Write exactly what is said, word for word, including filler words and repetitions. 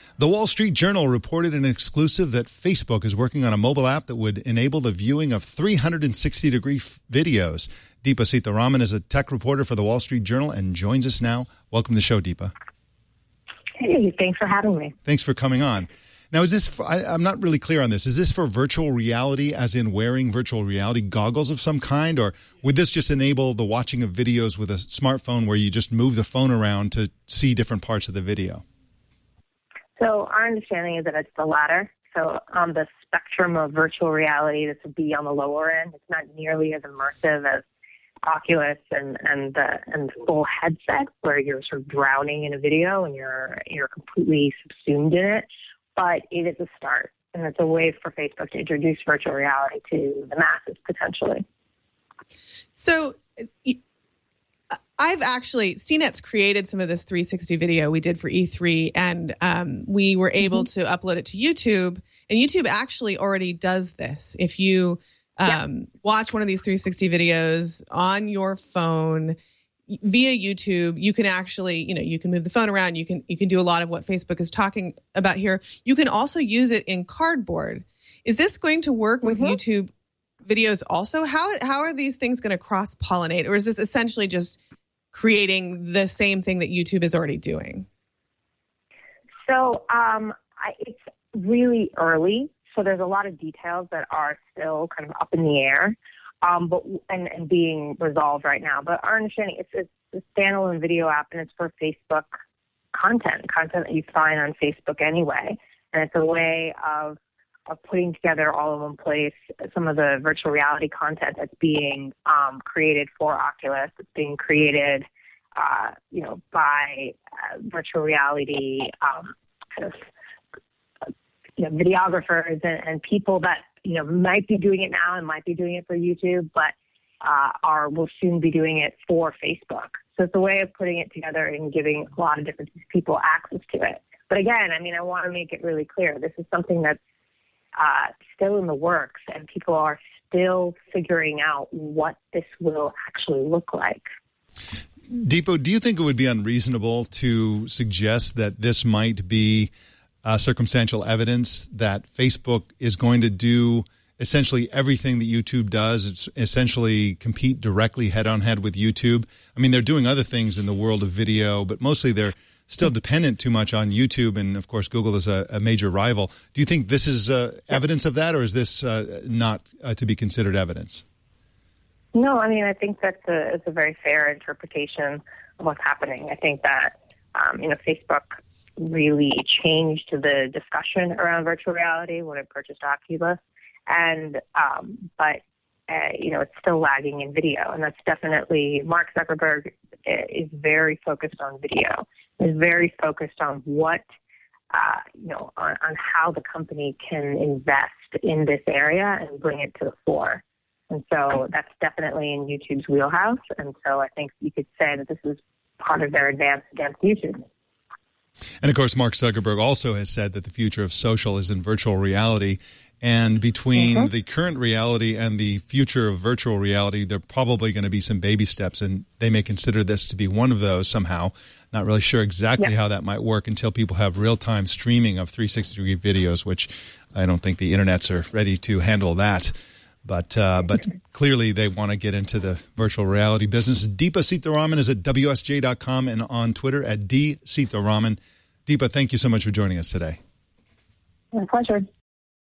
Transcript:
The Wall Street Journal reported in exclusive that Facebook is working on a mobile app that would enable the viewing of three hundred sixty degree f- videos. Deepa Seetharaman is a tech reporter for The Wall Street Journal and joins us now. Welcome to the show, Deepa. Hey, thanks for having me. Thanks for coming on. Now, is this, for, I, I'm not really clear on this, is this for virtual reality, as in wearing virtual reality goggles of some kind, or would this just enable the watching of videos with a smartphone where you just move the phone around to see different parts of the video? So our understanding is that it's the latter. So on the spectrum of virtual reality, this would be on the lower end. It's not nearly as immersive as Oculus and and the and full headset, where you're sort of drowning in a video and you're you're completely subsumed in it. But it is a start, and it's a way for Facebook to introduce virtual reality to the masses potentially. So I've actually, C NET's created some of this three sixty video we did for E three, and um, we were able mm-hmm. to upload it to YouTube. And YouTube actually already does this. If you um, yep. watch one of these three sixty videos on your phone via YouTube, you can actually, you know, you can move the phone around. You can you can do a lot of what Facebook is talking about here. You can also use it in Cardboard. Is this going to work with mm-hmm. YouTube videos also? How how are these things going to cross-pollinate? Or is this essentially just creating the same thing that YouTube is already doing? So um, I, it's really early. So there's a lot of details that are still kind of up in the air. Um, but and, and being resolved right now. But our understanding, it's, it's a standalone video app, and it's for Facebook content, content that you find on Facebook anyway. And it's a way of of putting together all in one place some of the virtual reality content that's being um, created for Oculus. It's being created, uh, you know, by uh, virtual reality um, kind of you know, videographers and, and people that you know, might be doing it now and might be doing it for YouTube, but uh, are will soon be doing it for Facebook. So it's a way of putting it together and giving a lot of different people access to it. But again, I mean, I want to make it really clear. This is something that's uh, still in the works, and people are still figuring out what this will actually look like. Deepa, do you think it would be unreasonable to suggest that this might be Uh, circumstantial evidence that Facebook is going to do essentially everything that YouTube does? It's essentially compete directly head-on-head with YouTube. I mean, they're doing other things in the world of video, but mostly they're still dependent too much on YouTube, and, of course, Google is a, a major rival. Do you think this is uh, evidence of that, or is this uh, not uh, to be considered evidence? No, I mean, I think that's a, it's a very fair interpretation of what's happening. I think that, um, you know, Facebook really changed the discussion around virtual reality when it purchased Oculus, and um, but uh, you know it's still lagging in video, and that's definitely Mark Zuckerberg is very focused on video, is very focused on what uh, you know on, on how the company can invest in this area and bring it to the fore, and so that's definitely in YouTube's wheelhouse, and so I think you could say that this is part of their advance against YouTube. And, of course, Mark Zuckerberg also has said that the future of social is in virtual reality. And between mm-hmm. the current reality and the future of virtual reality, there are probably going to be some baby steps, and they may consider this to be one of those somehow. Not really sure exactly yeah. how that might work until people have real-time streaming of three sixty degree videos, which I don't think the internets are ready to handle that. But uh, but clearly they want to get into the virtual reality business. Deepa Seetharaman is at W S J dot com and on Twitter at D Seetharaman. Deepa, thank you so much for joining us today. My pleasure.